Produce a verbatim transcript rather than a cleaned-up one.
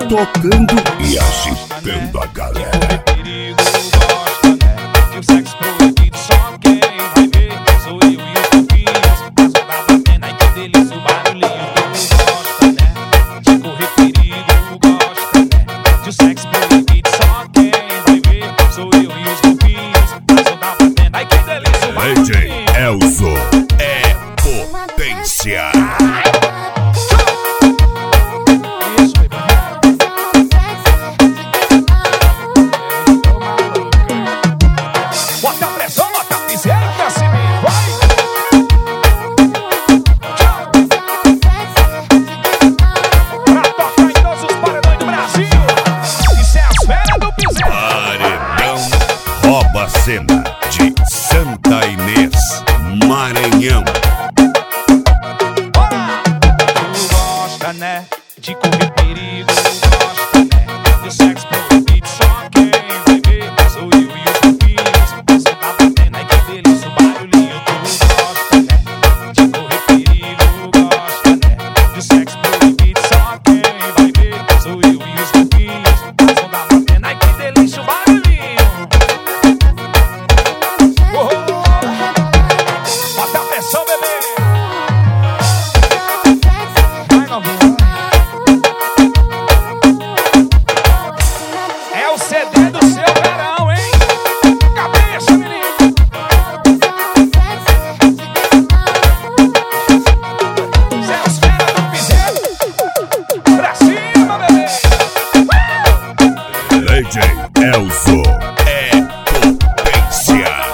tocando e agitando a galera. O sexo proibido só quem vai ver sou eu e os fofinhos. Mas o tá batendo, ai que delícia, o barulhinho tu gosta, né? De correr perigo, gosta, né? De o sexo proibido só quem vai ver sou eu e os fofinhos. Mas o tá batendo, ai que delícia, o barulhinho. D J Elzo é potência. Rouba a cena de Santa Inês, Maranhão. Tu gosta, né? De correr perigo, gosta, né? Do sexo proibido só quem vai ver sou eu e os fofinhos. Mas o tá batendo, ai que delícia, o barulhinho tu gosta, né? De correr perigo, gosta, né? Do sexo proibido só quem vai ver sou eu e os fofinhos. Mas o tá batendo, ai que delícia, o barulhinho. Bota a pressão, bebê. Vai, novinha. É o C D do seu verão, hein? Cabeça, menino. Zé os fera do piseiro. Pra cima, bebê. D J Elzo é potência.